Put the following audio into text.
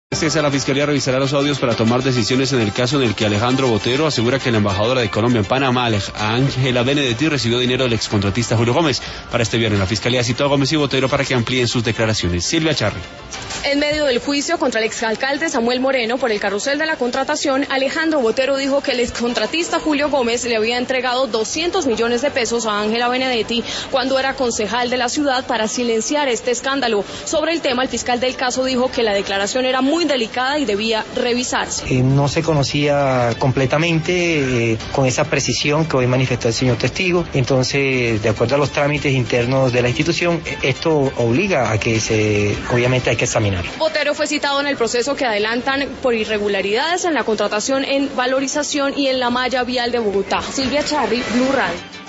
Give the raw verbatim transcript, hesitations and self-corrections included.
La Fiscalía revisará los audios para tomar decisiones en el caso en el que Alejandro Botero asegura que la embajadora de Colombia en Panamá, Ángela Benedetti, recibió dinero del excontratista Julio Gómez. Para este viernes, la Fiscalía citó a Gómez y Botero para que amplíen sus declaraciones. Silvia Charri. En medio del juicio contra el exalcalde Samuel Moreno por el carrusel de la contratación, Alejandro Botero dijo que el excontratista Julio Gómez le había entregado doscientos millones de pesos a Ángela Benedetti cuando era concejal de la ciudad para silenciar este escándalo. Sobre el tema, el fiscal del caso dijo que la declaración era muy delicada y debía revisarse. Eh, no se conocía completamente eh, con esa precisión que hoy manifestó el señor testigo. Entonces, de acuerdo a los trámites internos de la institución, esto obliga a que se, obviamente hay que examinar. Botero fue citado en el proceso que adelantan por irregularidades en la contratación en valorización y en la malla vial de Bogotá. Silvia Charri, Blue Radio.